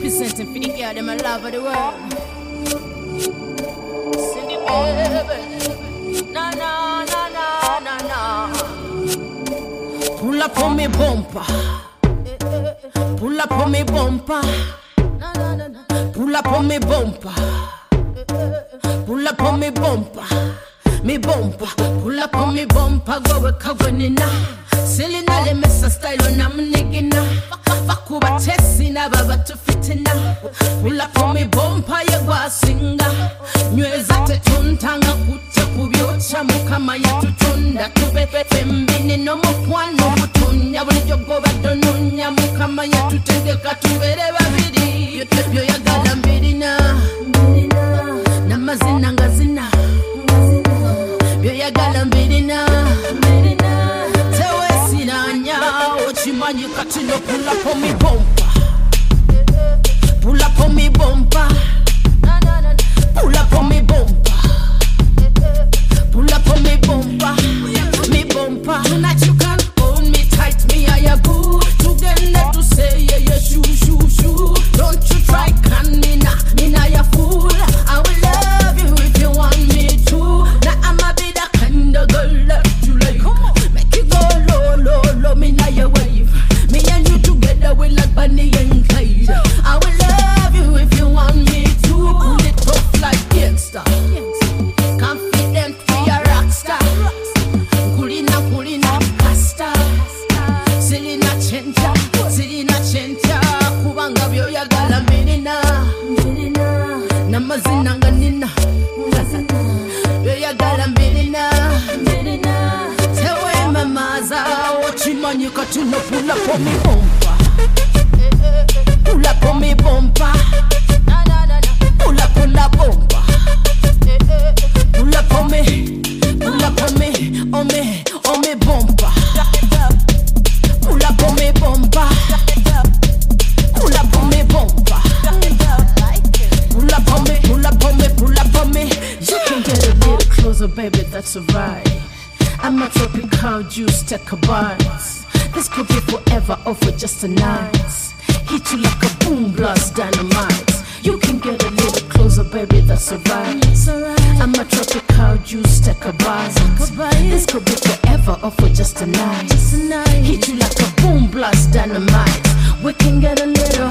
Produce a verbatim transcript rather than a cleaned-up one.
Representing for the girl, them a love of the world. Cindy baby, na na na na na na. Pull up on me bumper, pull up on me bumper, pull up on me bumper, pull up on me bumper, me bumper, pull up on me bumper, go we covering now. Selena le messa style when I'm niggina. Bakuba tesina baba to fitina. Pull up on me bumper ya gwa singa. Nyweza tetuntanga kucha kubyocha mukama ya tutunda. Tubepe fembini no mukwano mutunya. Wali jogo badonunya mukama ya tutengeka tubere babiri. Yotebyo ya gala mbirina. Namazina ngazina. Byo ya gala mbirina. You got to know, pull up on me bumper, pull up on me bumper, pull up on me bumper, pull up on me bumper, me bumper. Tonight you can hold me tight, me I a boo. Together to say yeah yeah shoo shoo shoo. Don't you try can me na, me na ya fool. I will love you if you want me to. Now I'm a be that kind of girl that you like. Come on, make it go low low low, me na ya wave. Me and you together we like Bonnie and Clyde. I will love you if you want me to. Pull it up like gangsta. Confident we a rockstar. Kulina kulina pasta. Selena chencha, Selena chencha. Kubanga byo ya gala mirina. Namazina nganina. Byo ya gala mirina. Tewe mamaza. Man, you got to know, pull up on me bumper, pull up on me bumper, pull up, pull up bumper, pull up on me, pull up on me, on me, on me bumper, pull up on me bumper, pull up on me bumper, pull up on me, pull up on me, pull up on me. You can get a little closer, baby, that's alright. I'm a tropical juice, take a bite. This could be forever or for just a night. Hit you like a boom blast dynamite. You can get a little closer, baby, that's alright. I'm a tropical juice, take a bite. This could be forever or for just a night. Hit you like a boom blast dynamite. We can get a little